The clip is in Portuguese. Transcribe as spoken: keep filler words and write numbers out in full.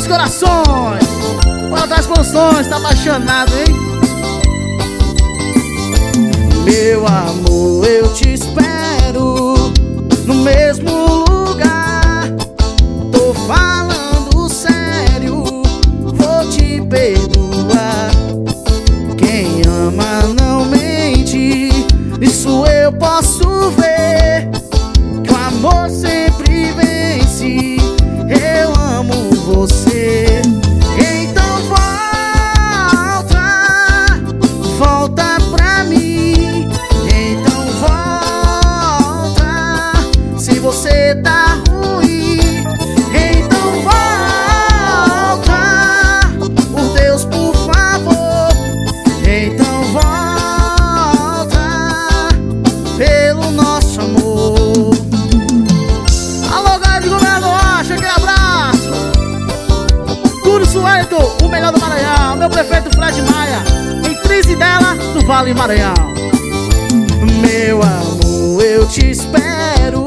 meus corações. Para das funções, tá apaixonado, hein? Meu amor, eu te espero no mesmo lugar. Tô falando sério, vou te perdoar. Quem ama não mente, isso eu posso ver. Que o amor sempre vence, eu amo você. Então volta, volta pra mim. Então volta, se você tá ruim. Então volta, por Deus, por favor. Então volta, pelo nosso amor. Alô, galera de Governador Rocha, aquele abraço. Túlio Suelto, o melhor do Maranhão. Meu prefeito Fred Maia, em crise dela do Vale Maranhão. Meu amor, eu te espero